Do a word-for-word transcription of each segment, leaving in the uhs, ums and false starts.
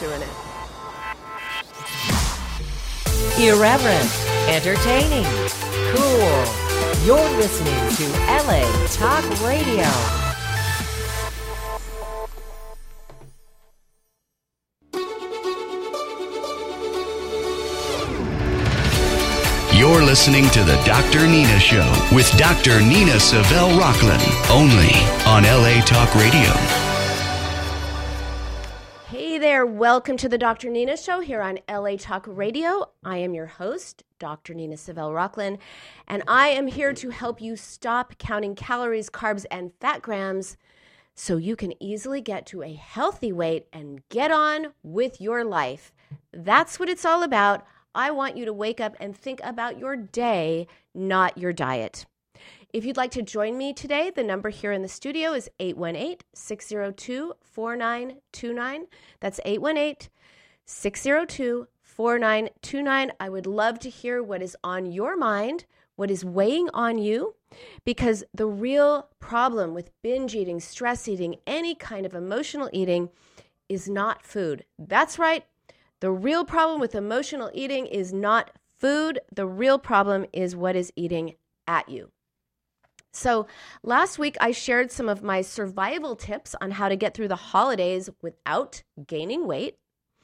doing it. Irreverent, entertaining, cool. You're listening to L A Talk Radio. You're listening to the Doctor Nina Show with Doctor Nina Savelle Rocklin, only on L A Talk Radio. Hey there, welcome to the Doctor Nina Show here on L A Talk Radio. I am your host, Doctor Nina Savelle Rocklin, and I am here to help you stop counting calories, carbs, and fat grams so you can easily get to a healthy weight and get on with your life. That's what it's all about. I want you to wake up and think about your day, not your diet. If you'd like to join me today, the number here in the studio is eight one eight, six zero two, four nine two nine. That's eight one eight, six zero two, four nine two nine. I would love to hear what is on your mind, what is weighing on you, because the real problem with binge eating, stress eating, any kind of emotional eating is not food. That's right. The real problem with emotional eating is not food. The real problem is what is eating at you. So last week I shared some of my survival tips on how to get through the holidays without gaining weight.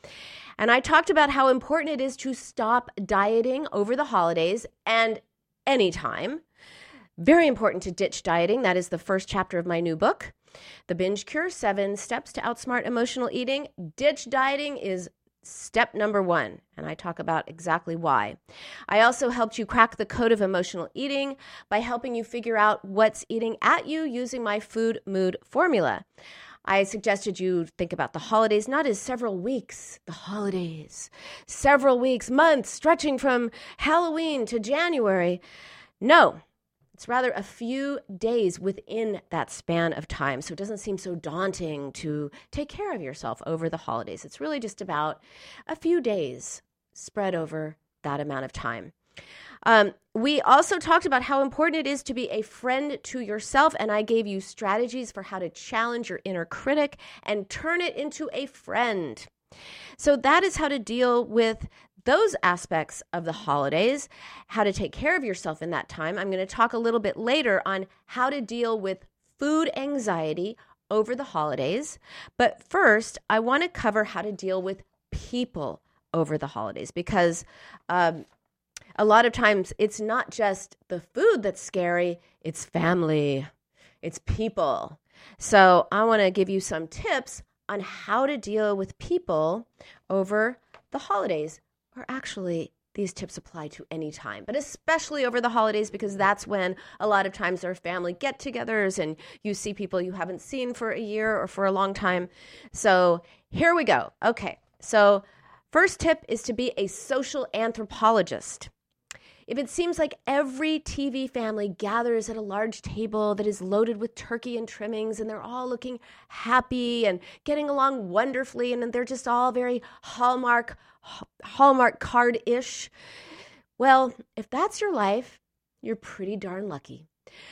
And I talked about how important it is to stop dieting over the holidays and anytime. Very important to ditch dieting. That is the first chapter of my new book, The Binge Cure, Seven Steps to Outsmart Emotional Eating. Ditch dieting is step number one, and I talk about exactly why. I also helped you crack the code of emotional eating by helping you figure out what's eating at you using my food mood formula. I suggested you think about the holidays not as several weeks, the holidays, several weeks, months, stretching from Halloween to January. No. It's rather a few days within that span of time, so it doesn't seem so daunting to take care of yourself over the holidays. It's really just about a few days spread over that amount of time. Um, we also talked about how important it is to be a friend to yourself, and I gave you strategies for how to challenge your inner critic and turn it into a friend. So that is how to deal with those aspects of the holidays, how to take care of yourself in that time. I'm going to talk a little bit later on how to deal with food anxiety over the holidays. But first, I want to cover how to deal with people over the holidays, because um, a lot of times it's not just the food that's scary, it's family, it's people. So I want to give you some tips on how to deal with people over the holidays. Or actually, these tips apply to any time, but especially over the holidays, because that's when a lot of times there are family get-togethers and you see people you haven't seen for a year or for a long time. So here we go. Okay, so first tip is to be a social anthropologist. If it seems like every T V family gathers at a large table that is loaded with turkey and trimmings, and they're all looking happy and getting along wonderfully, and they're just all very Hallmark, Hallmark card-ish, well, if that's your life, you're pretty darn lucky.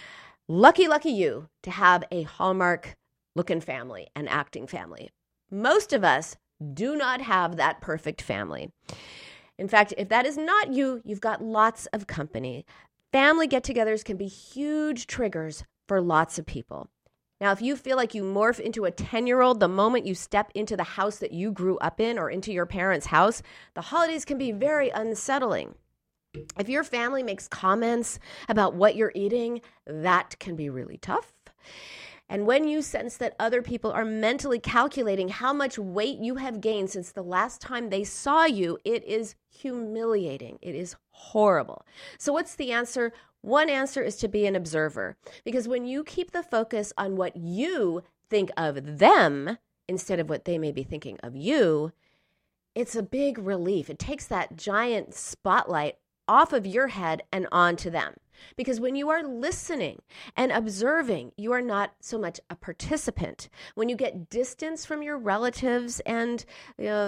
Lucky, lucky you to have a Hallmark-looking family, an acting family. Most of us do not have that perfect family. In fact, if that is not you, you've got lots of company. Family get-togethers can be huge triggers for lots of people. Now, if you feel like you morph into a ten-year-old the moment you step into the house that you grew up in or into your parents' house, the holidays can be very unsettling. If your family makes comments about what you're eating, that can be really tough. And when you sense that other people are mentally calculating how much weight you have gained since the last time they saw you, it is humiliating. It is horrible. So what's the answer? One answer is to be an observer. Because when you keep the focus on what you think of them instead of what they may be thinking of you, it's a big relief. It takes that giant spotlight off of your head and onto them. Because when you are listening and observing, you are not so much a participant. When you get distance from your relatives and uh,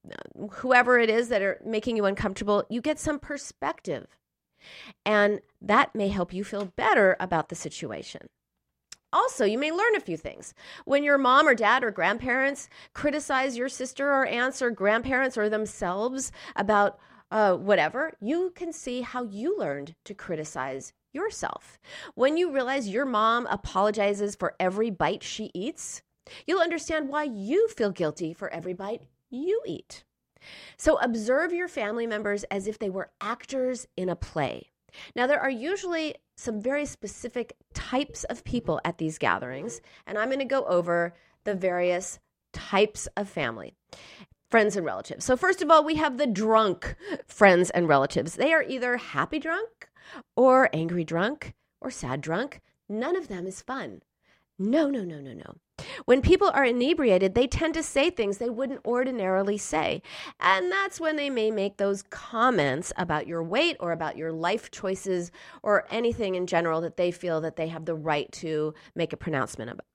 whoever it is that are making you uncomfortable, you get some perspective. And that may help you feel better about the situation. Also, you may learn a few things. When your mom or dad or grandparents criticize your sister or aunts or grandparents or themselves about uh, whatever, you can see how you learned to criticize yourself. When you realize your mom apologizes for every bite she eats, you'll understand why you feel guilty for every bite you eat. So observe your family members as if they were actors in a play. Now, there are usually some very specific types of people at these gatherings, and I'm going to go over the various types of family, friends and relatives. So first of all, we have the drunk friends and relatives. They are either happy drunk or angry drunk or sad drunk. None of them is fun. No, no, no, no, no. When people are inebriated, they tend to say things they wouldn't ordinarily say. And that's when they may make those comments about your weight or about your life choices or anything in general that they feel that they have the right to make a pronouncement about.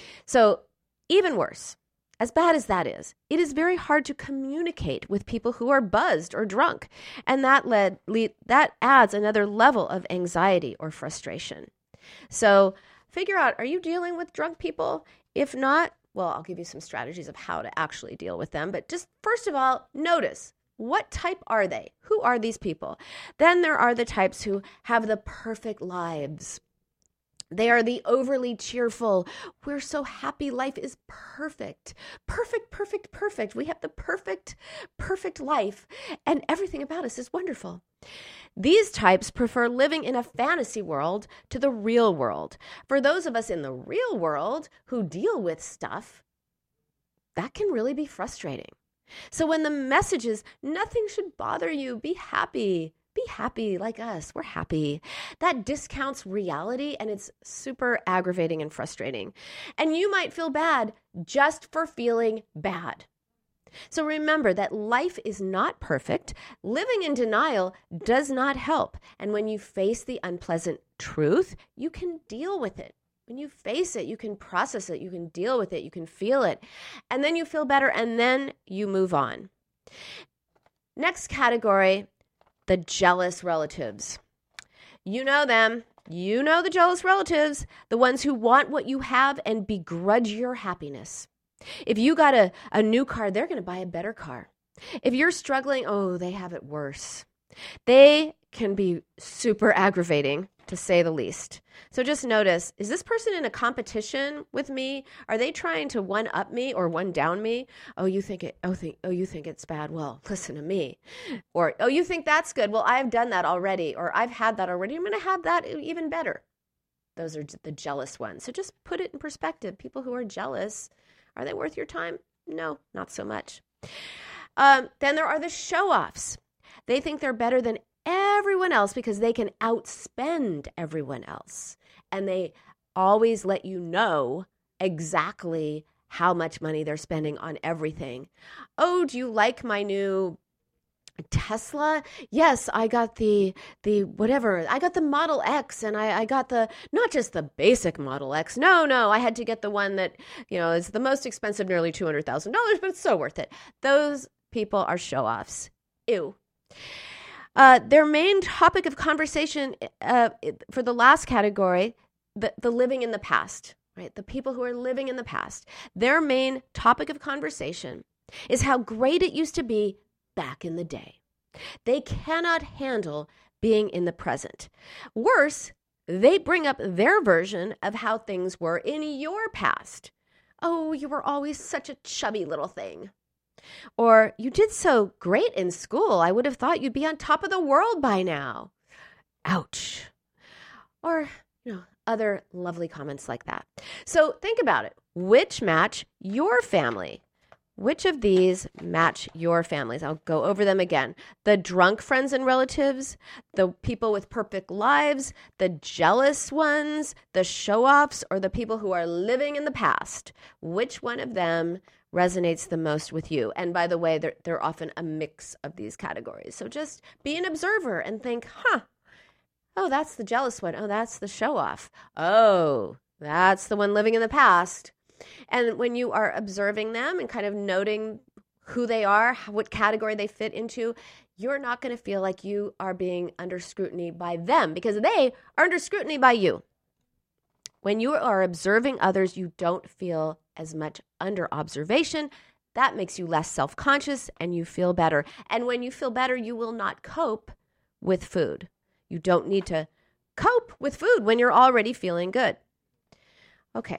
So even worse, as bad as that is, it is very hard to communicate with people who are buzzed or drunk. And that led, lead, that adds another level of anxiety or frustration. So figure out, are you dealing with drunk people? If not, well, I'll give you some strategies of how to actually deal with them. But just first of all, notice, what type are they? Who are these people? Then there are the types who have the perfect lives. They are the overly cheerful. We're so happy. Life is perfect. Perfect, perfect, perfect. We have the perfect, perfect life. And everything about us is wonderful. These types prefer living in a fantasy world to the real world. For those of us in the real world who deal with stuff, that can really be frustrating. So when the message is, nothing should bother you, be happy, be happy like us, we're happy, that discounts reality, and it's super aggravating and frustrating. And you might feel bad just for feeling bad. So remember that life is not perfect. Living in denial does not help. And when you face the unpleasant truth, you can deal with it. When you face it, you can process it, you can deal with it, you can feel it. And then you feel better, and then you move on. Next category, the jealous relatives. You know them. You know the jealous relatives, the ones who want what you have and begrudge your happiness. If you got a, a new car, they're going to buy a better car. If you're struggling, oh, they have it worse. They can be super aggravating, to say the least. So just notice, is this person in a competition with me? Are they trying to one-up me or one-down me? Oh, you think it, oh, think, oh, you think it's bad? Well, listen to me. Or, oh, you think that's good? Well, I've done that already. Or I've had that already. I'm going to have that even better. Those are the jealous ones. So just put it in perspective. People who are jealous, are they worth your time? No, not so much. Um, then there are the show-offs. They think they're better than everyone else because they can outspend everyone else. And they always let you know exactly how much money they're spending on everything. Oh, do you like my new Tesla? Yes, I got the, the whatever, I got the Model X, and I, I got the, not just the basic Model X. No, no, I had to get the one that, you know, is the most expensive, nearly two hundred thousand dollars, but it's so worth it. Those people are show-offs. Ew. Uh, their main topic of conversation uh, for the last category, the, the living in the past, right? The people who are living in the past, their main topic of conversation is how great it used to be back in the day. They cannot handle being in the present. Worse, they bring up their version of how things were in your past. Oh, you were always such a chubby little thing. Or, you did so great in school. I would have thought you'd be on top of the world by now. Ouch. Or, you know, other lovely comments like that. So think about it. Which match your family? Which of these match your families? I'll go over them again. The drunk friends and relatives, the people with perfect lives, the jealous ones, the show-offs, or the people who are living in the past. Which one of them resonates the most with you? And by the way, they're, they're often a mix of these categories. So just be an observer and think, huh, oh, that's the jealous one. Oh, that's the show-off. Oh, that's the one living in the past. And when you are observing them and kind of noting who they are, what category they fit into, you're not going to feel like you are being under scrutiny by them because they are under scrutiny by you. When you are observing others, you don't feel as much under observation. That makes you less self-conscious and you feel better. And when you feel better, you will not cope with food. You don't need to cope with food when you're already feeling good. Okay.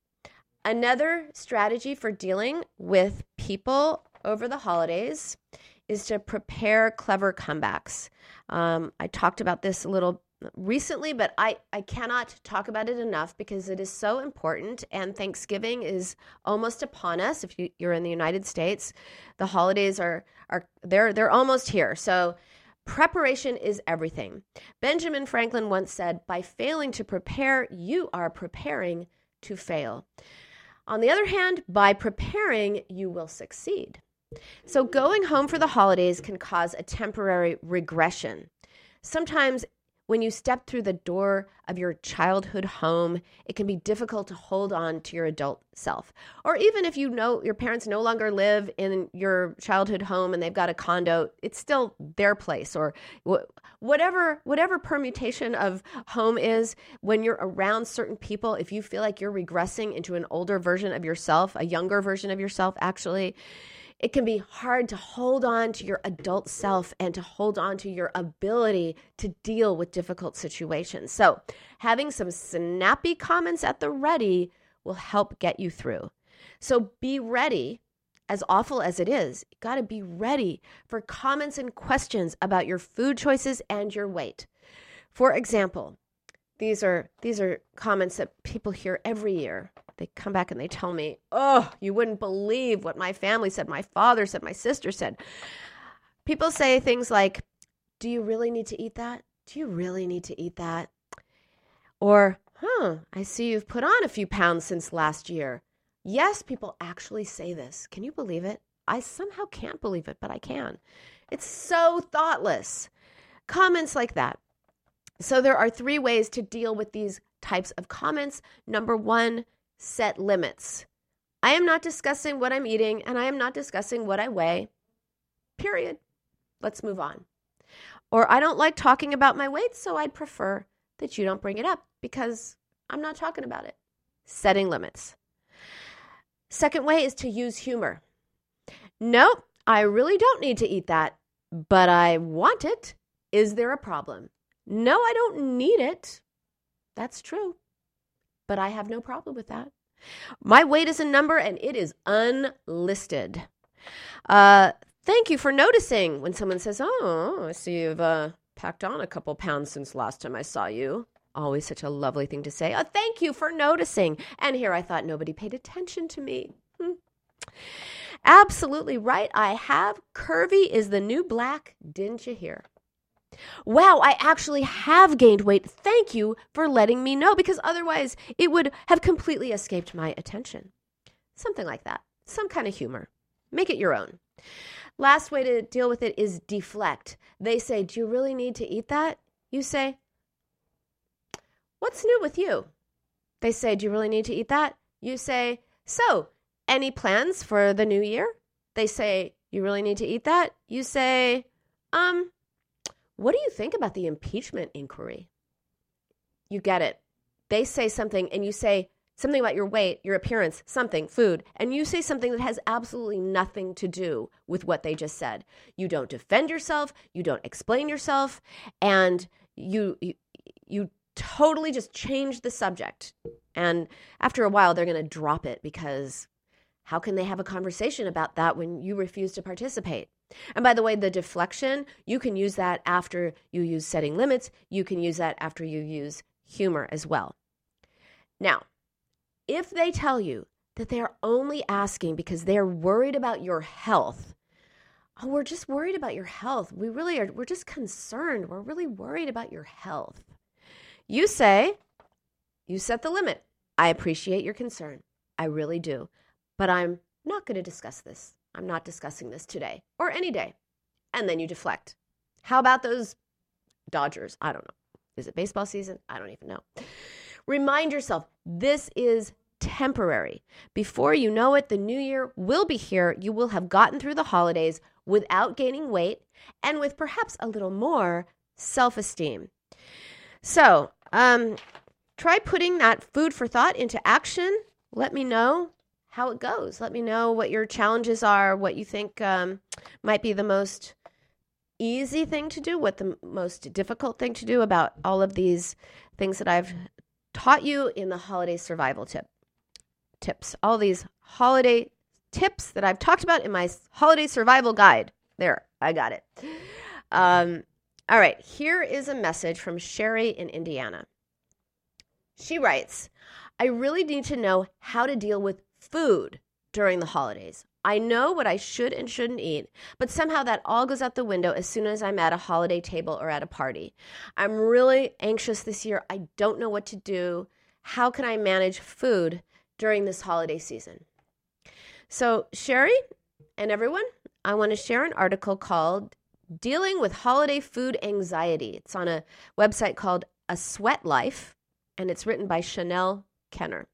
Another strategy for dealing with people over the holidays is to prepare clever comebacks. Um, I talked about this a little recently, but I, I cannot talk about it enough because it is so important, and Thanksgiving is almost upon us. If you, you're in the United States, the holidays are, are they're, they're almost here. So preparation is everything. Benjamin Franklin once said, by failing to prepare, you are preparing to fail. On the other hand, by preparing, you will succeed. So going home for the holidays can cause a temporary regression. Sometimes when you step through the door of your childhood home, it can be difficult to hold on to your adult self. Or even if you know your parents no longer live in your childhood home and they've got a condo, it's still their place. Or whatever whatever permutation of home is, when you're around certain people, if you feel like you're regressing into an older version of yourself, a younger version of yourself actually, it can be hard to hold on to your adult self and to hold on to your ability to deal with difficult situations. So having some snappy comments at the ready will help get you through. So be ready, as awful as it is, you got to be ready for comments and questions about your food choices and your weight. For example, these are these are comments that people hear every year. They come back and they tell me, oh, you wouldn't believe what my family said, my father said, my sister said. People say things like, do you really need to eat that? Do you really need to eat that? Or, huh, I see you've put on a few pounds since last year. Yes, people actually say this. Can you believe it? I somehow can't believe it, but I can. It's so thoughtless. Comments like that. So there are three ways to deal with these types of comments. Number one, set limits. I am not discussing what I'm eating, and I am not discussing what I weigh. Period. Let's move on. Or I don't like talking about my weight, so I'd prefer that you don't bring it up because I'm not talking about it. Setting limits. Second way is to use humor. Nope, I really don't need to eat that, but I want it. Is there a problem? No, I don't need it. That's true. But I have no problem with that. My weight is a number and it is unlisted. Uh, thank you for noticing when someone says, oh, I see you've uh, packed on a couple pounds since last time I saw you. Always such a lovely thing to say. Oh, thank you for noticing. And here I thought nobody paid attention to me. Hmm. Absolutely right. I have. Curvy is the new black. Didn't you hear? Wow, I actually have gained weight. Thank you for letting me know, because otherwise it would have completely escaped my attention. Something like that. Some kind of humor. Make it your own. Last way to deal with it is deflect. They say, do you really need to eat that? You say, what's new with you? They say, do you really need to eat that? You say, so, any plans for the new year? They say, you really need to eat that? You say, um... what do you think about the impeachment inquiry? You get it. They say something and you say something about your weight, your appearance, something, food, and you say something that has absolutely nothing to do with what they just said. You don't defend yourself, you don't explain yourself, and you you, you totally just change the subject. And after a while, they're going to drop it because how can they have a conversation about that when you refuse to participate? And by the way, the deflection, you can use that after you use setting limits. You can use that after you use humor as well. Now, if they tell you that they are only asking because they're worried about your health, oh, we're just worried about your health. We really are. We're just concerned. We're really worried about your health. You say, you set the limit. I appreciate your concern. I really do. But I'm not going to discuss this. I'm not discussing this today or any day. And then you deflect. How about those Dodgers? I don't know. Is it baseball season? I don't even know. Remind yourself, this is temporary. Before you know it, the new year will be here. You will have gotten through the holidays without gaining weight and with perhaps a little more self-esteem. So, um, try putting that food for thought into action. Let me know how it goes. Let me know what your challenges are, what you think um, might be the most easy thing to do, what the most difficult thing to do about all of these things that I've taught you in the holiday survival tip tips. All these holiday tips that I've talked about in my holiday survival guide. There, I got it. Um, all right, here is a message from Sherry in Indiana. She writes, I really need to know how to deal with food during the holidays. I know what I should and shouldn't eat, but somehow that all goes out the window as soon as I'm at a holiday table or at a party. I'm really anxious this year. I don't know what to do. How can I manage food during this holiday season? So, Sherry and everyone, I want to share an article called Dealing with Holiday Food Anxiety. It's on a website called A Sweat Life, and it's written by Chanel Kenner.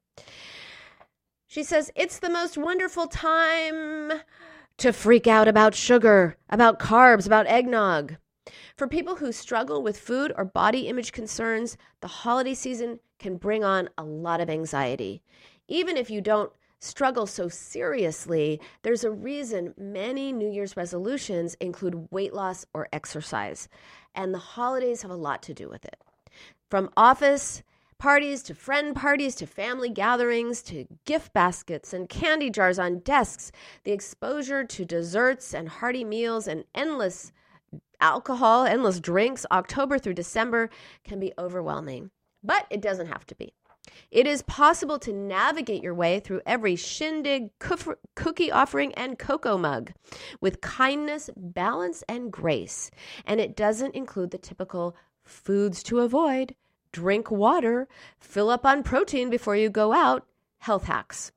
She says, it's the most wonderful time to freak out about sugar, about carbs, about eggnog. For people who struggle with food or body image concerns, the holiday season can bring on a lot of anxiety. Even if you don't struggle so seriously, there's a reason many New Year's resolutions include weight loss or exercise, and the holidays have a lot to do with it. From office parties to friend parties to family gatherings to gift baskets and candy jars on desks, the exposure to desserts and hearty meals and endless alcohol, endless drinks, October through December can be overwhelming. But it doesn't have to be. It is possible to navigate your way through every shindig, cookie offering, and cocoa mug with kindness, balance, and grace. And it doesn't include the typical foods to avoid, drink water, fill up on protein before you go out, health hacks.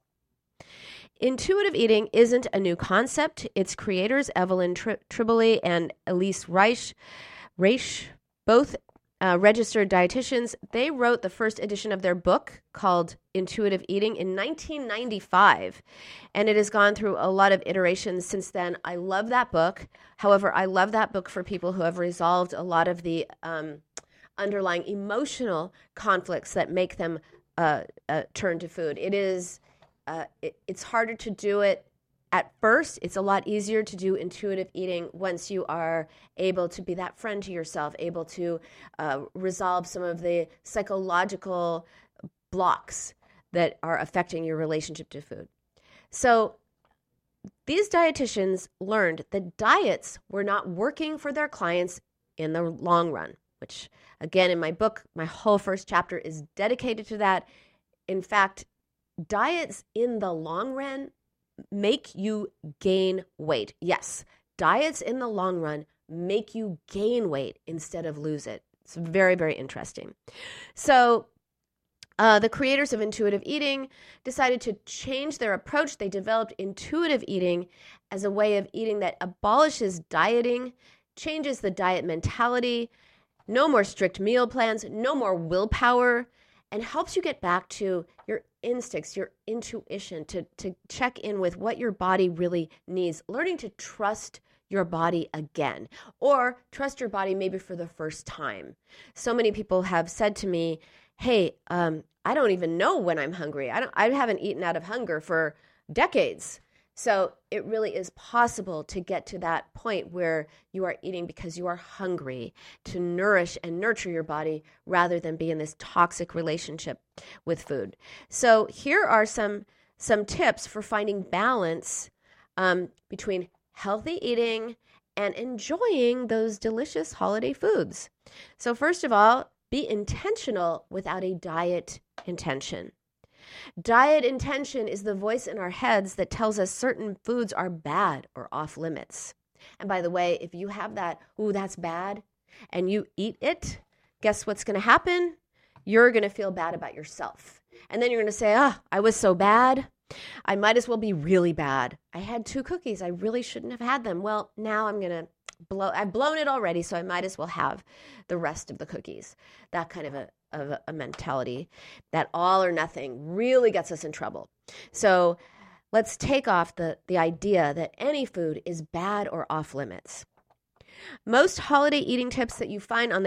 Intuitive eating isn't a new concept. Its creators, Evelyn Tri- Tribole and Elise Reich, Reich both uh, registered dietitians, they wrote the first edition of their book called Intuitive Eating in nineteen ninety-five. And it has gone through a lot of iterations since then. I love that book. However, I love that book for people who have resolved a lot of the um, underlying emotional conflicts that make them uh, uh, turn to food. It is, uh, it, it's harder to do it at first. It's a lot easier to do intuitive eating once you are able to be that friend to yourself, able to uh, resolve some of the psychological blocks that are affecting your relationship to food. So these dietitians learned that diets were not working for their clients in the long run, which again, in my book, my whole first chapter is dedicated to that. In fact, diets in the long run make you gain weight. Yes, diets in the long run make you gain weight instead of lose it. It's very, very interesting. So uh, the creators of intuitive eating decided to change their approach. They developed intuitive eating as a way of eating that abolishes dieting, changes the diet mentality, no more strict meal plans, no more willpower, and helps you get back to your instincts, your intuition, to, to check in with what your body really needs, learning to trust your body again, or trust your body maybe for the first time. So many people have said to me, hey, um, I don't even know when I'm hungry. I don't, I haven't eaten out of hunger for decades. So it really is possible to get to that point where you are eating because you are hungry, to nourish and nurture your body rather than be in this toxic relationship with food. So here are some, some tips for finding balance um, between healthy eating and enjoying those delicious holiday foods. So first of all, be intentional without a diet intention. Diet intention is the voice in our heads that tells us certain foods are bad or off limits. And by the way, if you have that, ooh, that's bad, and you eat it, guess what's going to happen? You're going to feel bad about yourself. And then you're going to say, ah, oh, I was so bad. I might as well be really bad. I had two cookies. I really shouldn't have had them. Well, now I'm going to blow, I've blown it already, so I might as well have the rest of the cookies. That kind of a of a mentality, that all or nothing really gets us in trouble. So let's take off the, the idea that any food is bad or off limits. Most holiday eating tips that you find on the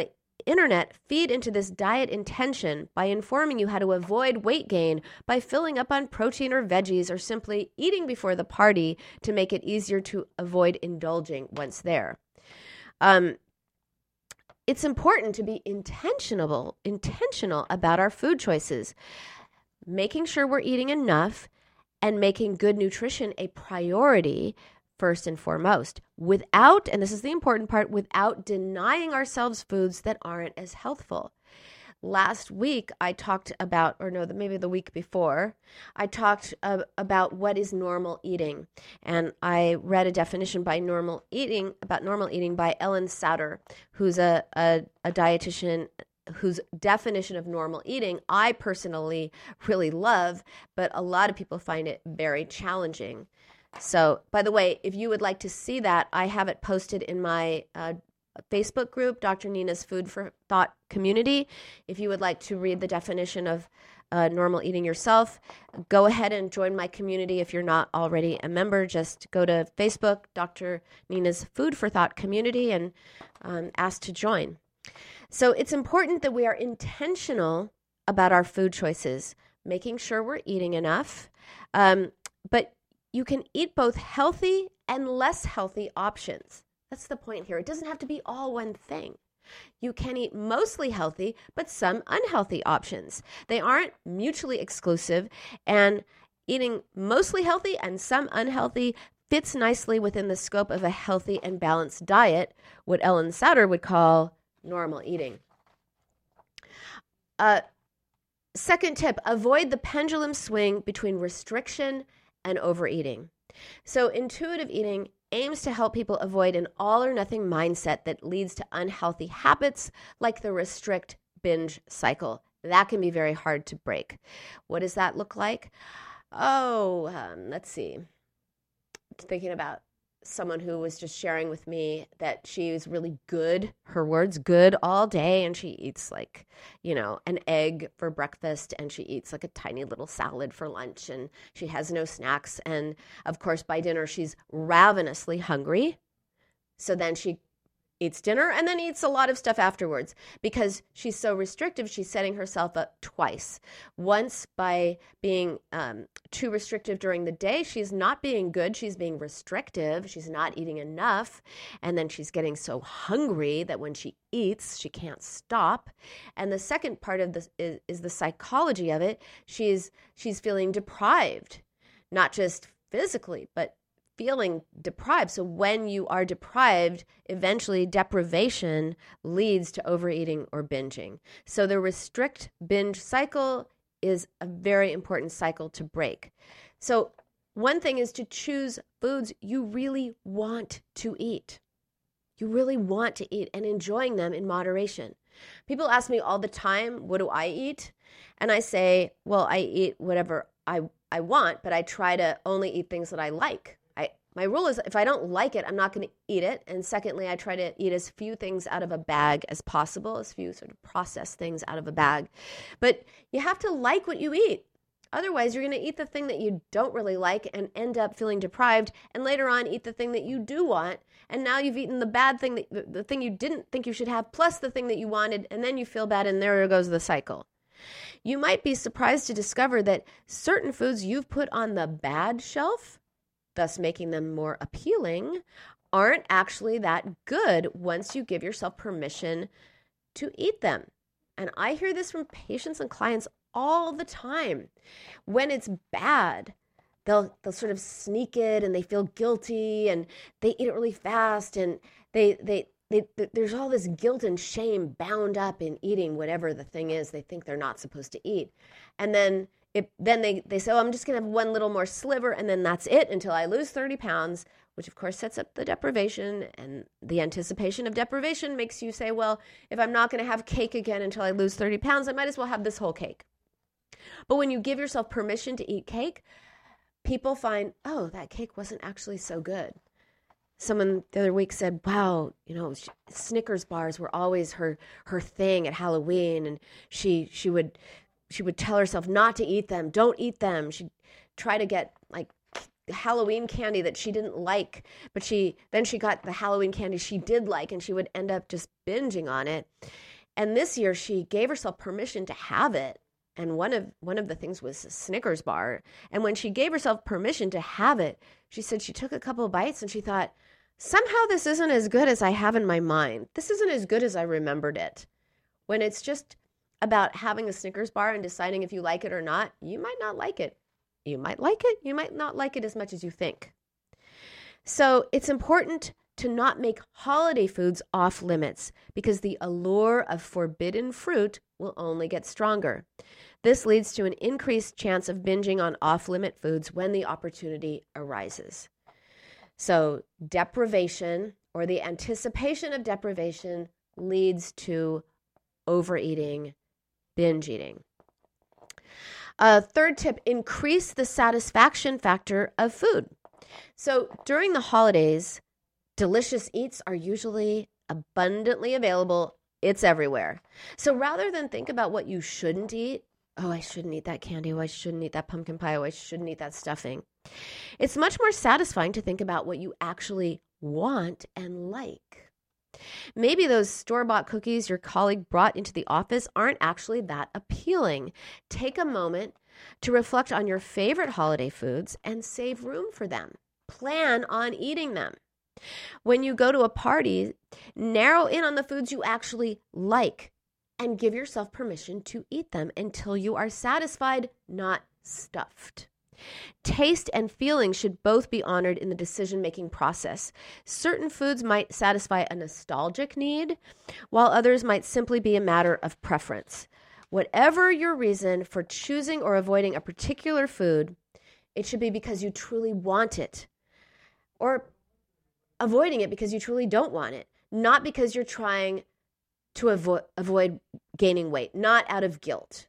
internet feed into this diet intention by informing you how to avoid weight gain by filling up on protein or veggies or simply eating before the party to make it easier to avoid indulging once there. Um, it's important to be intentional, intentional about our food choices, making sure we're eating enough and making good nutrition a priority first and foremost, without, and this is the important part, without denying ourselves foods that aren't as healthful. Last week, I talked about, or no, maybe the week before, I talked uh, about what is normal eating. And I read a definition by normal eating, about normal eating by Ellen Sauter, who's a, a, a dietitian whose definition of normal eating I personally really love, but a lot of people find it very challenging. So, by the way, if you would like to see that, I have it posted in my uh, Facebook group, Doctor Nina's Food for Thought community. If you would like to read the definition of uh, normal eating yourself, go ahead and join my community. If you're not already a member, just go to Facebook, Doctor Nina's Food for Thought community, and um, ask to join. So it's important that we are intentional about our food choices, making sure we're eating enough, um, but you can eat both healthy and less healthy options. That's the point here. It doesn't have to be all one thing. You can eat mostly healthy, but some unhealthy options. They aren't mutually exclusive, and eating mostly healthy and some unhealthy fits nicely within the scope of a healthy and balanced diet, what Ellen Sauter would call normal eating. Uh, second tip, avoid the pendulum swing between restriction and overeating. So intuitive eating aims to help people avoid an all or nothing mindset that leads to unhealthy habits like the restrict binge cycle. That can be very hard to break. What does that look like? Oh, um, let's see. Thinking about someone who was just sharing with me that she's really good, her words, good all day, and she eats like, you know, an egg for breakfast, and she eats like a tiny little salad for lunch, and she has no snacks. And of course, by dinner, she's ravenously hungry. So then she eats dinner and then eats a lot of stuff afterwards because she's so restrictive. She's setting herself up twice. Once by being um, too restrictive during the day, she's not being good. She's being restrictive. She's not eating enough. And then she's getting so hungry that when she eats, she can't stop. And the second part of this is, is the psychology of it. She's, she's feeling deprived, not just physically, but feeling deprived. So when you are deprived, eventually deprivation leads to overeating or binging. So the restrict binge cycle is a very important cycle to break. So one thing is to choose foods you really want to eat. You really want to eat and enjoying them in moderation. People ask me all the time, what do I eat? And I say, well, I eat whatever I, I want, but I try to only eat things that I like. My rule is if I don't like it, I'm not going to eat it. And secondly, I try to eat as few things out of a bag as possible, as few sort of processed things out of a bag. But you have to like what you eat. Otherwise, you're going to eat the thing that you don't really like and end up feeling deprived, and later on eat the thing that you do want. And now you've eaten the bad thing, that, the thing you didn't think you should have, plus the thing that you wanted, and then you feel bad, and there goes the cycle. You might be surprised to discover that certain foods you've put on the bad shelf, thus making them more appealing, aren't actually that good once you give yourself permission to eat them. And I hear this from patients and clients all the time. When it's bad, they'll they'll sort of sneak it and they feel guilty and they eat it really fast, and they they they, they there's all this guilt and shame bound up in eating whatever the thing is they think they're not supposed to eat. And then It, then they, they say, oh, I'm just going to have one little more sliver, and then that's it until I lose thirty pounds, which of course sets up the deprivation, and the anticipation of deprivation makes you say, well, if I'm not going to have cake again until I lose thirty pounds, I might as well have this whole cake. But when you give yourself permission to eat cake, people find, oh, that cake wasn't actually so good. Someone the other week said, wow, you know, Snickers bars were always her her thing at Halloween, and she she would... She would tell herself not to eat them. Don't eat them. She'd try to get like Halloween candy that she didn't like, but she then she got the Halloween candy she did like, and she would end up just binging on it. And this year she gave herself permission to have it. And one of one of the things was a Snickers bar. And when she gave herself permission to have it, she said she took a couple of bites and she thought, somehow this isn't as good as I have in my mind. This isn't as good as I remembered it. When it's just about having a Snickers bar and deciding if you like it or not, you might not like it. You might like it. You might not like it as much as you think. So it's important to not make holiday foods off limits because the allure of forbidden fruit will only get stronger. This leads to an increased chance of binging on off-limit foods when the opportunity arises. So deprivation or the anticipation of deprivation leads to overeating, binge eating. Uh, third tip, increase the satisfaction factor of food. So during the holidays, delicious eats are usually abundantly available. It's everywhere. So rather than think about what you shouldn't eat, oh, I shouldn't eat that candy, oh, I shouldn't eat that pumpkin pie, oh, I shouldn't eat that stuffing. It's much more satisfying to think about what you actually want and like. Maybe those store-bought cookies your colleague brought into the office aren't actually that appealing. Take a moment to reflect on your favorite holiday foods and save room for them. Plan on eating them. When you go to a party, narrow in on the foods you actually like and give yourself permission to eat them until you are satisfied, not stuffed. Taste and feeling should both be honored in the decision-making process. Certain foods might satisfy a nostalgic need, while others might simply be a matter of preference. Whatever your reason for choosing or avoiding a particular food, it should be because you truly want it, or avoiding it because you truly don't want it, not because you're trying to avo- avoid gaining weight, not out of guilt.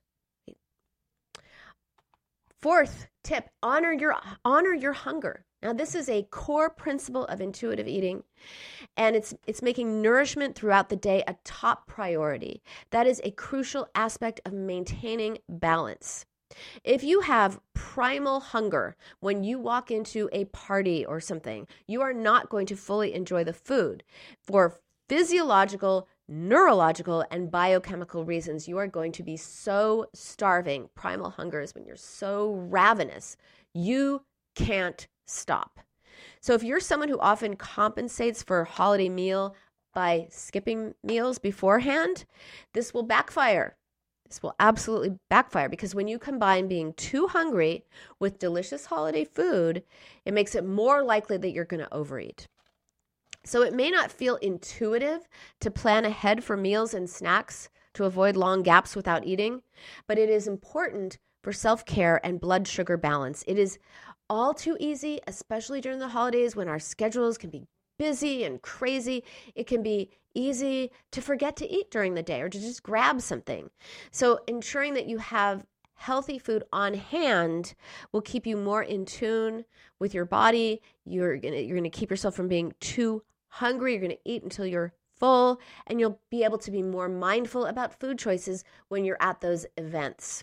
Fourth tip, honor your honor your hunger. Now, this is a core principle of intuitive eating, and it's it's making nourishment throughout the day a top priority. That is a crucial aspect of maintaining balance. If you have primal hunger when you walk into a party or something, you are not going to fully enjoy the food. For physiological, neurological, and biochemical reasons, you are going to be so starving. Primal hunger is when you're so ravenous, you can't stop. So if you're someone who often compensates for a holiday meal by skipping meals beforehand, this will backfire. This will absolutely backfire because when you combine being too hungry with delicious holiday food, it makes it more likely that you're going to overeat. So it may not feel intuitive to plan ahead for meals and snacks to avoid long gaps without eating, but it is important for self-care and blood sugar balance. It is all too easy, especially during the holidays when our schedules can be busy and crazy. It can be easy to forget to eat during the day or to just grab something. So ensuring that you have healthy food on hand will keep you more in tune with your body. You're gonna, you're gonna keep yourself from being too hungry. You're gonna eat until you're full, and you'll be able to be more mindful about food choices when you're at those events.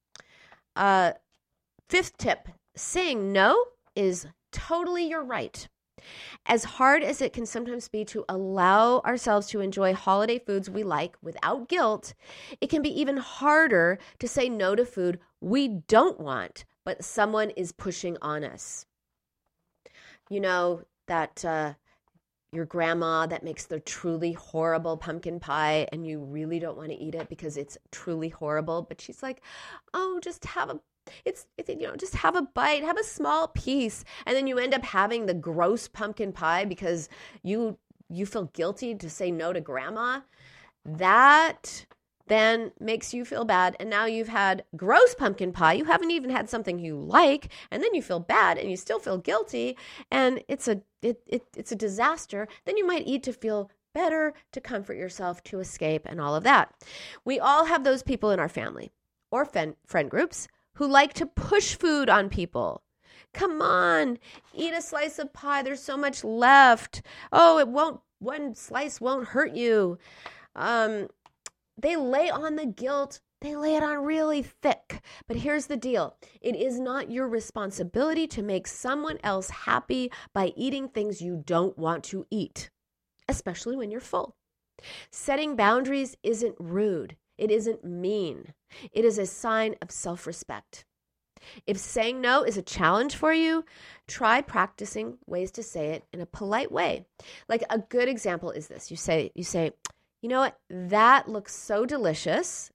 Uh, fifth tip, saying no is totally your right. As hard as it can sometimes be to allow ourselves to enjoy holiday foods we like without guilt, it can be even harder to say no to food we don't want, but someone is pushing on us. You know, that uh, your grandma that makes the truly horrible pumpkin pie and you really don't want to eat it because it's truly horrible, but she's like, oh, just have a It's, it's, you know, just have a bite, have a small piece. And then you end up having the gross pumpkin pie because you you feel guilty to say no to grandma. That then makes you feel bad. And now you've had gross pumpkin pie. You haven't even had something you like. And then you feel bad and you still feel guilty. And it's a, it, it it's a disaster. Then you might eat to feel better, to comfort yourself, to escape, and all of that. We all have those people in our family or friend, friend groups who like to push food on people. Come on, eat a slice of pie. There's so much left. Oh, it won't, one slice won't hurt you. Um, they lay on the guilt. They lay it on really thick. But here's the deal. It is not your responsibility to make someone else happy by eating things you don't want to eat, especially when you're full. Setting boundaries isn't rude. It isn't mean. It is a sign of self-respect. If saying no is a challenge for you, try practicing ways to say it in a polite way. Like a good example is this. You say, you say, you know what? That looks so delicious.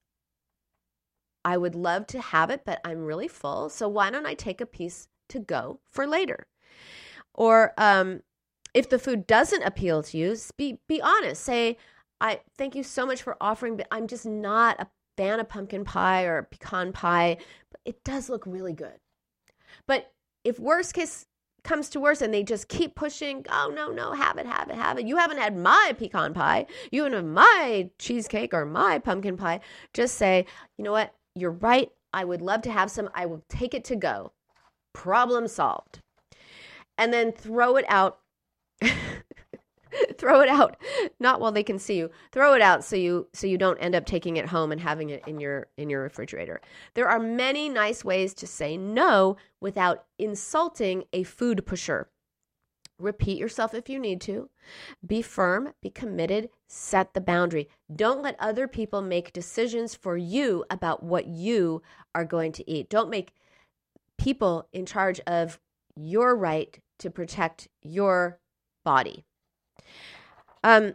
I would love to have it, but I'm really full. So why don't I take a piece to go for later? Or um, if the food doesn't appeal to you, be, be honest. Say, I thank you so much for offering, but I'm just not a fan of pumpkin pie or pecan pie. But it does look really good. But if worst case comes to worse and they just keep pushing, oh, no, no, have it, have it, have it. You haven't had my pecan pie. You haven't had my cheesecake or my pumpkin pie. Just say, you know what? You're right. I would love to have some. I will take it to go. Problem solved. And then throw it out. Throw it out, not while they can see you. Throw it out so you so you don't end up taking it home and having it in your in your refrigerator. There are many nice ways to say no without insulting a food pusher. Repeat yourself if you need to. Be firm, be committed, set the boundary. Don't let other people make decisions for you about what you are going to eat. Don't make people in charge of your right to protect your body. Um,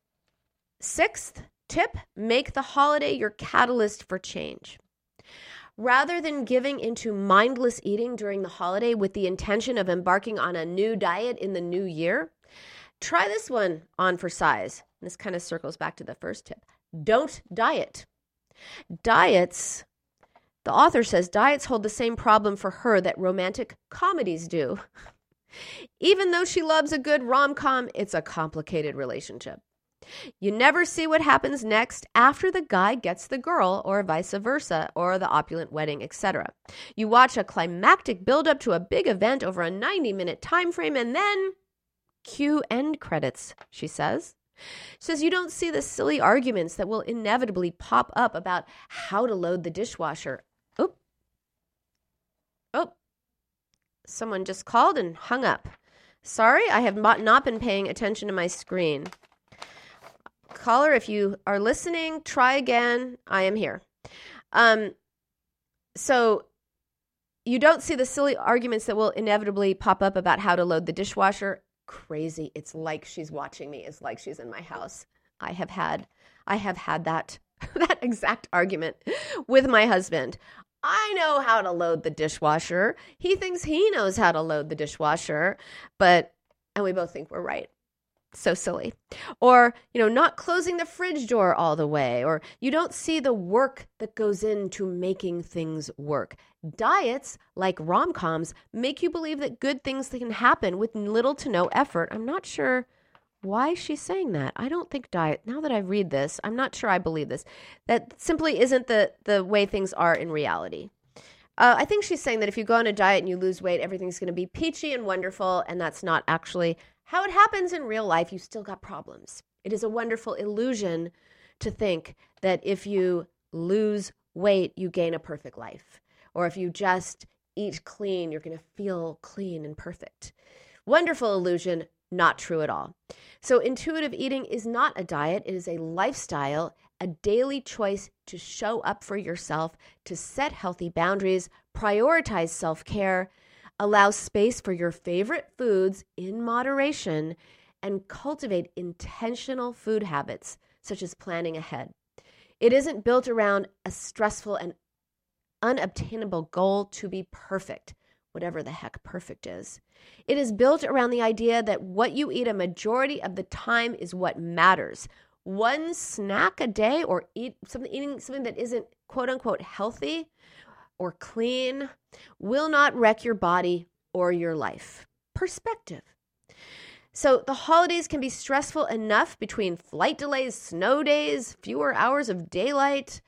sixth tip, make the holiday your catalyst for change. Rather than giving into mindless eating during the holiday with the intention of embarking on a new diet in the new year, try this one on for size. This kind of circles back to the first tip. Don't diet. Diets, the author says, diets hold the same problem for her that romantic comedies do. Even though she loves a good rom-com, it's a complicated relationship. You never see what happens next after the guy gets the girl, or vice versa, or the opulent wedding, et cetera. You watch a climactic build-up to a big event over a ninety-minute time frame, and then cue end credits, she says. She says you don't see the silly arguments that will inevitably pop up about how to load the dishwasher. Oh. Oh. Someone just called and hung up. Sorry, I have not been paying attention to my screen. Caller, if you are listening, try again. I am here. Um, so you don't see the silly arguments that will inevitably pop up about how to load the dishwasher. Crazy. It's like she's watching me. It's like she's in my house. I have had, I have had that, that exact argument with my husband. I know how to load the dishwasher. He thinks he knows how to load the dishwasher, but, and we both think we're right. So silly. Or, you know, not closing the fridge door all the way, or you don't see the work that goes into making things work. Diets, like rom-coms, make you believe that good things can happen with little to no effort. I'm not sure why she's saying that. I don't think diet, now that I read this, I'm not sure I believe this. That simply isn't the, the way things are in reality. Uh, I think she's saying that if you go on a diet and you lose weight, everything's going to be peachy and wonderful, and that's not actually how it happens in real life. You still got problems. It is a wonderful illusion to think that if you lose weight, you gain a perfect life. Or if you just eat clean, you're going to feel clean and perfect. Wonderful illusion, not true at all. So intuitive eating is not a diet. It is a lifestyle, a daily choice to show up for yourself, to set healthy boundaries, prioritize self-care, allow space for your favorite foods in moderation, and cultivate intentional food habits, such as planning ahead. It isn't built around a stressful and unobtainable goal to be perfect, whatever the heck perfect is. It is built around the idea that what you eat a majority of the time is what matters. One snack a day, or eat something, eating something that isn't quote unquote healthy or clean, will not wreck your body or your life. Perspective. So the holidays can be stressful enough between flight delays, snow days, fewer hours of daylight,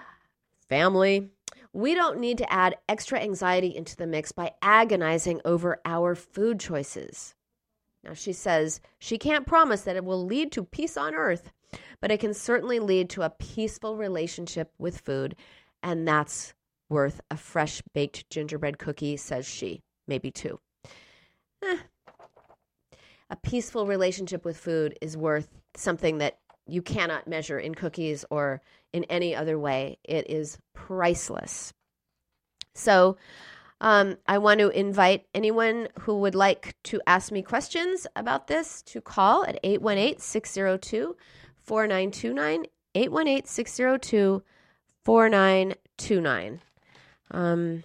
family. We don't need to add extra anxiety into the mix by agonizing over our food choices. Now, she says she can't promise that it will lead to peace on earth, but it can certainly lead to a peaceful relationship with food, and that's worth a fresh baked gingerbread cookie, says she. Maybe two. Eh. A peaceful relationship with food is worth something that you cannot measure in cookies or in any other way. It is priceless. So um, I want to invite anyone who would like to ask me questions about this to call at eight one eight, six zero two, four nine two nine, eight one eight, six zero two, four nine two nine. Um,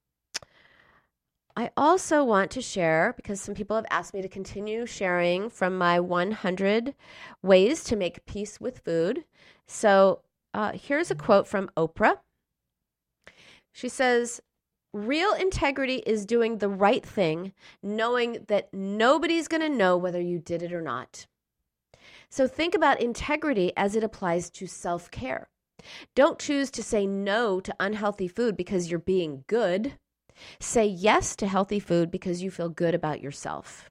I also want to share, because some people have asked me to continue sharing from my one hundred ways to make peace with food. So uh, here's a quote from Oprah. She says, "Real integrity is doing the right thing, knowing that nobody's going to know whether you did it or not." So think about integrity as it applies to self-care. Don't choose to say no to unhealthy food because you're being good. Say yes to healthy food because you feel good about yourself.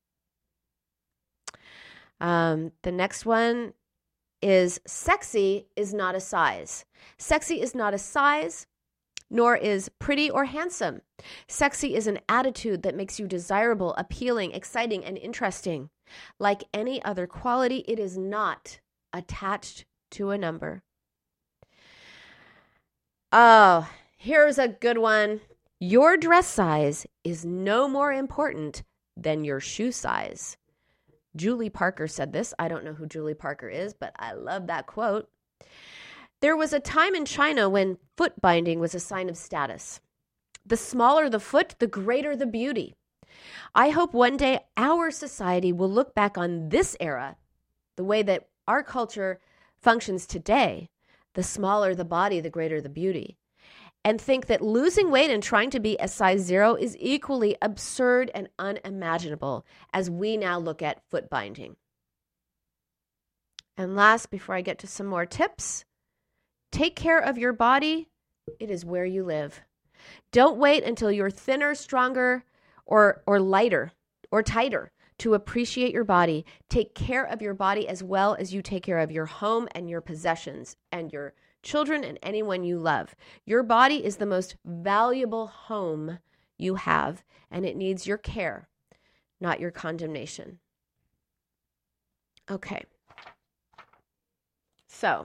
Um, the next one is sexy is not a size. Sexy is not a size, nor is pretty or handsome. Sexy is an attitude that makes you desirable, appealing, exciting, and interesting. Like any other quality, it is not attached to a number. Oh, here's a good one. Your dress size is no more important than your shoe size. Julie Parker said this. I don't know who Julie Parker is, but I love that quote. There was a time in China when foot binding was a sign of status. The smaller the foot, the greater the beauty. I hope one day our society will look back on this era, the way that our culture functions today, the smaller the body, the greater the beauty, and think that losing weight and trying to be a size zero is equally absurd and unimaginable as we now look at foot binding. And last, before I get to some more tips, take care of your body. It is where you live. Don't wait until you're thinner, stronger, or, or lighter or tighter to appreciate your body. Take care of your body as well as you take care of your home and your possessions and your children and anyone you love. Your body is the most valuable home you have, and it needs your care, not your condemnation. Okay. So,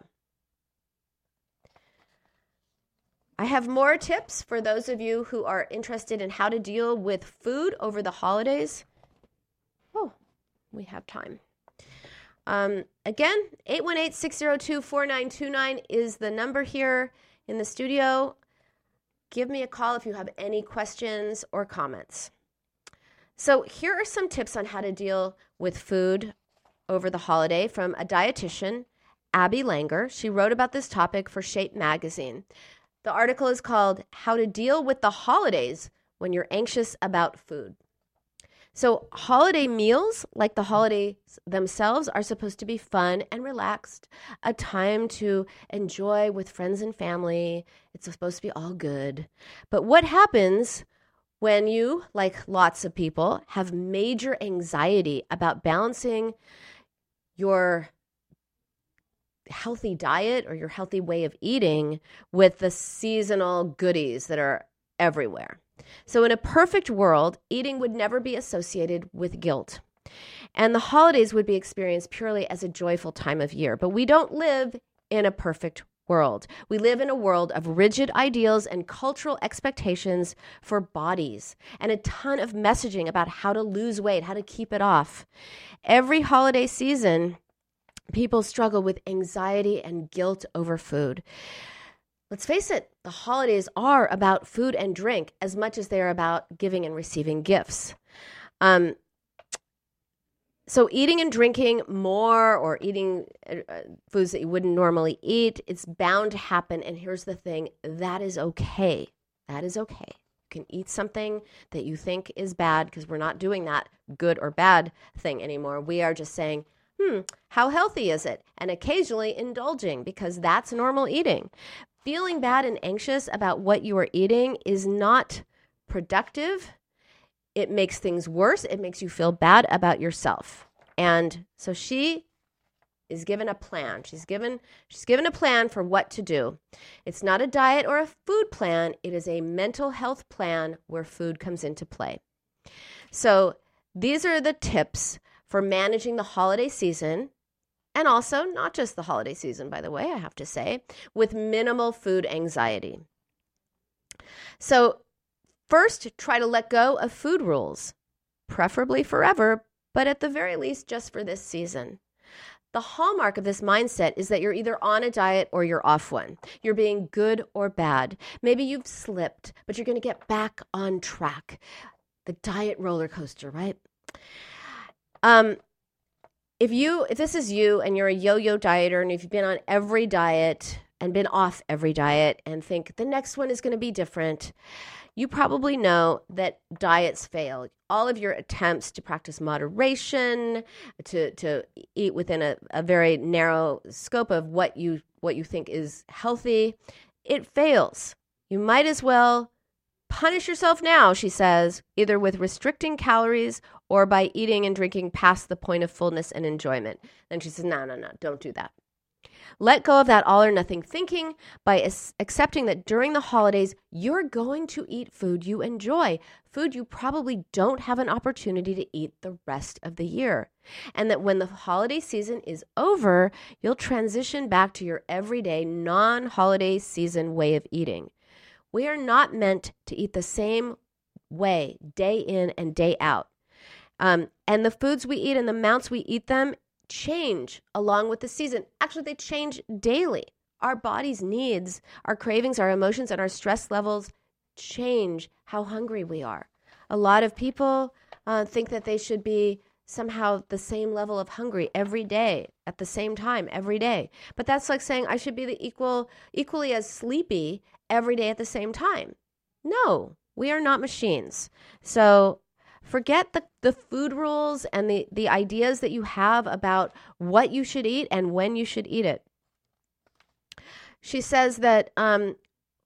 I have more tips for those of you who are interested in how to deal with food over the holidays. Oh, we have time. Um, again, eight one eight, six zero two, four nine two nine is the number here in the studio. Give me a call if you have any questions or comments. So here are some tips on how to deal with food over the holiday from a dietitian, Abby Langer. She wrote about this topic for Shape Magazine. The article is called How to Deal with the Holidays When You're Anxious About Food. So holiday meals, like the holidays themselves, are supposed to be fun and relaxed, a time to enjoy with friends and family. It's supposed to be all good. But what happens when you, like lots of people, have major anxiety about balancing your healthy diet or your healthy way of eating with the seasonal goodies that are everywhere? So in a perfect world, eating would never be associated with guilt, and the holidays would be experienced purely as a joyful time of year. But we don't live in a perfect world. We live in a world of rigid ideals and cultural expectations for bodies, and a ton of messaging about how to lose weight, how to keep it off. Every holiday season, people struggle with anxiety and guilt over food. Let's face it, the holidays are about food and drink as much as they are about giving and receiving gifts. Um, so eating and drinking more or eating uh, foods that you wouldn't normally eat, it's bound to happen. And here's the thing, that is okay. That is okay. You can eat something that you think is bad because we're not doing that good or bad thing anymore. We are just saying, hmm, how healthy is it? And occasionally indulging because that's normal eating. Feeling bad and anxious about what you are eating is not productive. It makes things worse. It makes you feel bad about yourself. And so she is given a plan. She's given she's given a plan for what to do. It's not a diet or a food plan. It is a mental health plan where food comes into play. So these are the tips for managing the holiday season and also not just the holiday season, by the way, I have to say, with minimal food anxiety. So first, try to let go of food rules, preferably forever, but at the very least, just for this season. The hallmark of this mindset is that you're either on a diet or you're off one. You're being good or bad. Maybe you've slipped, but you're going to get back on track. The diet roller coaster, right? Um, if you, if this is you and you're a yo-yo dieter and if you've been on every diet and been off every diet and think the next one is going to be different, you probably know that diets fail. All of your attempts to practice moderation, to to eat within a, a very narrow scope of what you what you think is healthy, it fails. You might as well punish yourself now, she says, either with restricting calories or by eating and drinking past the point of fullness and enjoyment. Then she says, no, no, no, don't do that. Let go of that all or nothing thinking by as- accepting that during the holidays, you're going to eat food you enjoy, food you probably don't have an opportunity to eat the rest of the year. And that when the holiday season is over, you'll transition back to your everyday non-holiday season way of eating. We are not meant to eat the same way day in and day out. Um, and the foods we eat and the amounts we eat them change along with the season. Actually, they change daily. Our body's needs, our cravings, our emotions, and our stress levels change how hungry we are. A lot of people uh, think that they should be somehow the same level of hungry every day at the same time every day. But that's like saying I should be the equal, equally as sleepy every day at the same time. No, we are not machines. So forget the, the food rules and the, the ideas that you have about what you should eat and when you should eat it. She says that um,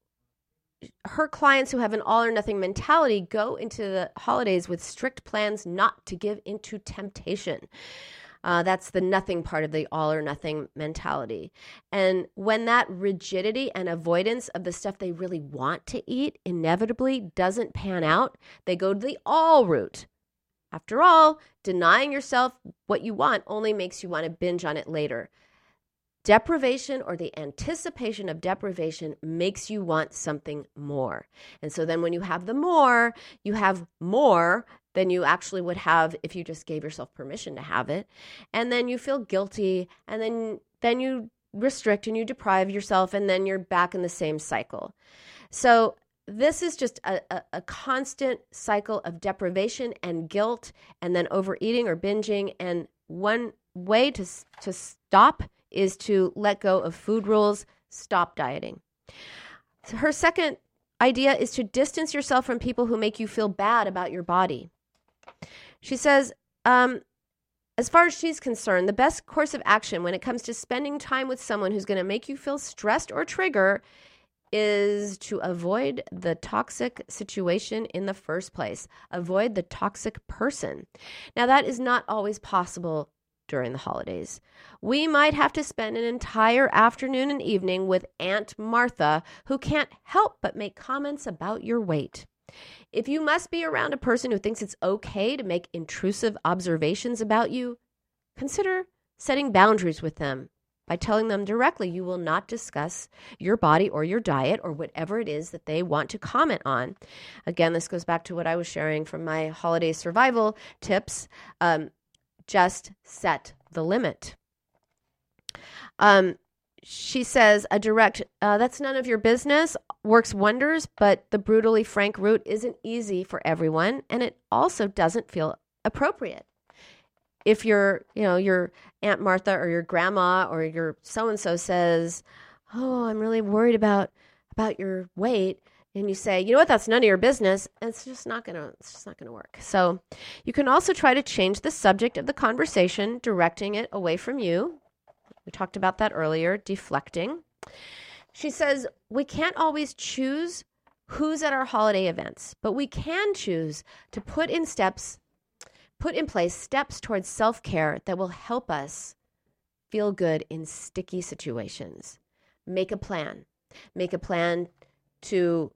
her clients who have an all or nothing mentality go into the holidays with strict plans not to give into temptation. Uh, that's the nothing part of the all or nothing mentality. And when that rigidity and avoidance of the stuff they really want to eat inevitably doesn't pan out, they go to the all route. After all, denying yourself what you want only makes you want to binge on it later. Deprivation or the anticipation of deprivation makes you want something more. And so then when you have the more, you have more than you actually would have if you just gave yourself permission to have it. And then you feel guilty, and then then you restrict and you deprive yourself, and then you're back in the same cycle. So this is just a, a, a constant cycle of deprivation and guilt, and then overeating or binging. And one way to to stop is to let go of food rules, stop dieting. So her second idea is to distance yourself from people who make you feel bad about your body. She says, um, as far as she's concerned, the best course of action when it comes to spending time with someone who's going to make you feel stressed or trigger is to avoid the toxic situation in the first place. Avoid the toxic person. Now, that is not always possible during the holidays. We might have to spend an entire afternoon and evening with Aunt Martha, who can't help but make comments about your weight. If you must be around a person who thinks it's okay to make intrusive observations about you, consider setting boundaries with them by telling them directly you will not discuss your body or your diet or whatever it is that they want to comment on. Again, this goes back to what I was sharing from my holiday survival tips. Um, just set the limit. Um, she says a direct, uh, that's none of your business, works wonders, but the brutally frank route isn't easy for everyone, and it also doesn't feel appropriate. If your, you know, your Aunt Martha or your grandma or your so-and-so says, oh, I'm really worried about, about your weight, and you say, you know what, that's none of your business, it's just not gonna, it's just not gonna work. So you can also try to change the subject of the conversation, directing it away from you. We talked about that earlier, deflecting. She says, we can't always choose who's at our holiday events, but we can choose to put in steps, put in place steps towards self-care that will help us feel good in sticky situations. Make a plan. Make a plan to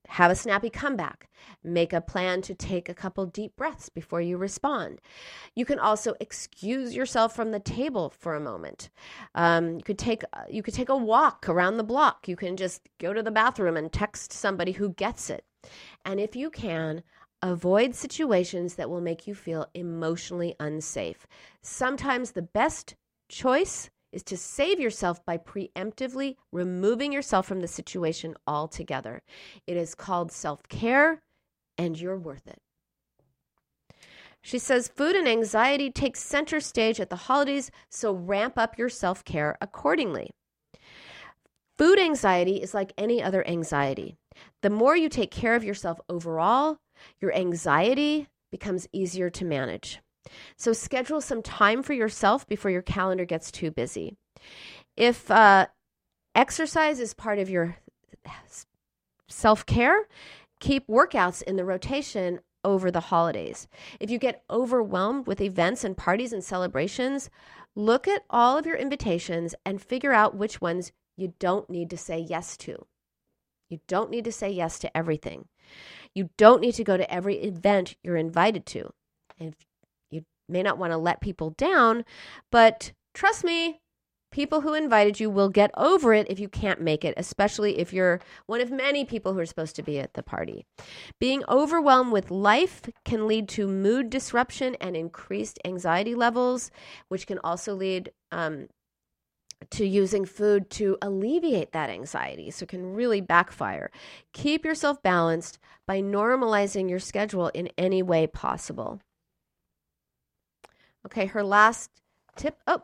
have a snappy comeback. Make a plan to take a couple deep breaths before you respond. You can also excuse yourself from the table for a moment. Um, you could take you could take a walk around the block. You can just go to the bathroom and text somebody who gets it. And if you can, avoid situations that will make you feel emotionally unsafe. Sometimes the best choice is to save yourself by preemptively removing yourself from the situation altogether. It is called self-care, and you're worth it. She says, food and anxiety take center stage at the holidays, so ramp up your self-care accordingly. Food anxiety is like any other anxiety. The more you take care of yourself overall, your anxiety becomes easier to manage. So schedule some time for yourself before your calendar gets too busy. If uh, exercise is part of your self-care, keep workouts in the rotation over the holidays. If you get overwhelmed with events and parties and celebrations, look at all of your invitations and figure out which ones you don't need to say yes to. You don't need to say yes to everything. You don't need to go to every event you're invited to. And you may not want to let people down, but trust me, people who invited you will get over it if you can't make it, especially if you're one of many people who are supposed to be at the party. Being overwhelmed with life can lead to mood disruption and increased anxiety levels, which can also lead um, to using food to alleviate that anxiety. So it can really backfire. Keep yourself balanced by normalizing your schedule in any way possible. Okay, her last tip. Oh.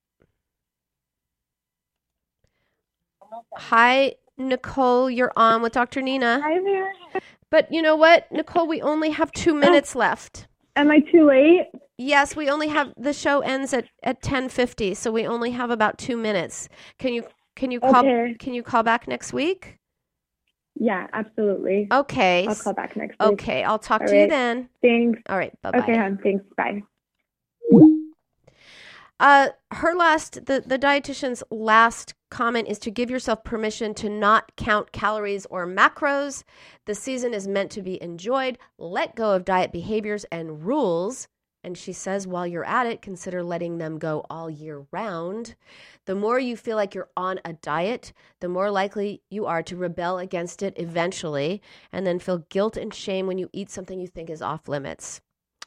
Hi, Nicole. You're on with Doctor Nina. Hi there. But you know what, Nicole? We only have two minutes left. Am I too late? Yes, we only have, the show ends at, at ten fifty, so we only have about two minutes. Can you can you call Okay. can you call back next week? Yeah, absolutely. Okay. I'll call back next week. Okay, I'll talk All to you right. then. Thanks. All right, bye-bye. Okay, hon. Thanks. Bye. Uh, her last, the, the dietitian's last comment is to give yourself permission to not count calories or macros. The season is meant to be enjoyed. Let go of diet behaviors and rules. And she says, while you're at it, consider letting them go all year round. The more you feel like you're on a diet, the more likely you are to rebel against it eventually, and then feel guilt and shame when you eat something you think is off limits.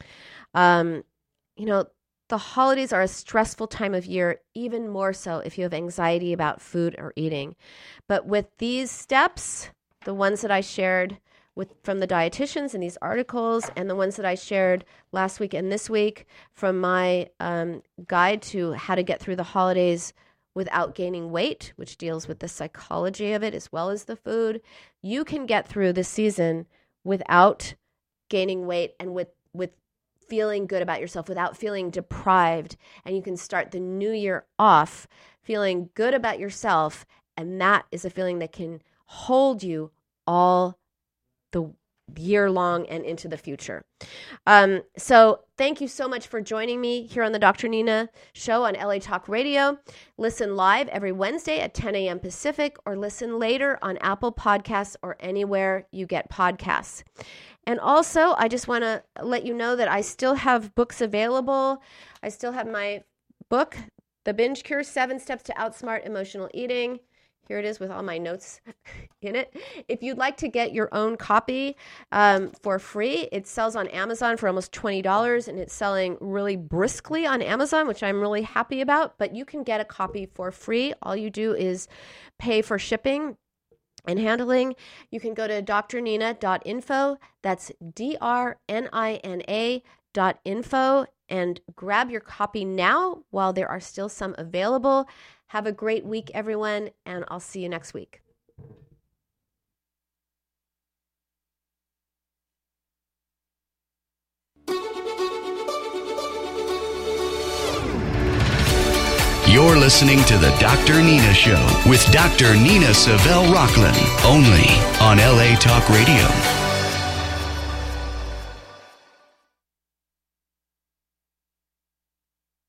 Um, you know, the holidays are a stressful time of year, even more so if you have anxiety about food or eating. But with these steps, the ones that I shared with from the dietitians in these articles, and the ones that I shared last week and this week from my um, guide to how to get through the holidays without gaining weight, which deals with the psychology of it as well as the food, you can get through the season without gaining weight and with with feeling good about yourself, without feeling deprived. And you can start the new year off feeling good about yourself. And that is a feeling that can hold you all the year long and into the future. Um, so thank you so much for joining me here on the Doctor Nina Show on L A Talk Radio. Listen live every Wednesday at ten a.m. Pacific, or listen later on Apple Podcasts or anywhere you get podcasts. And also, I just want to let you know that I still have books available. I still have my book, The Binge Cure, Seven Steps to Outsmart Emotional Eating. Here it is with all my notes in it. If you'd like to get your own copy um, for free, it sells on Amazon for almost twenty dollars, and it's selling really briskly on Amazon, which I'm really happy about. But you can get a copy for free. All you do is pay for shipping and handling. You can go to d r nina dot info. That's D R N I N A dot info, and grab your copy now while there are still some available. Have a great week, everyone, and I'll see you next week. You're listening to the Doctor Nina Show with Doctor Nina Savelle Rocklin, only on L A Talk Radio.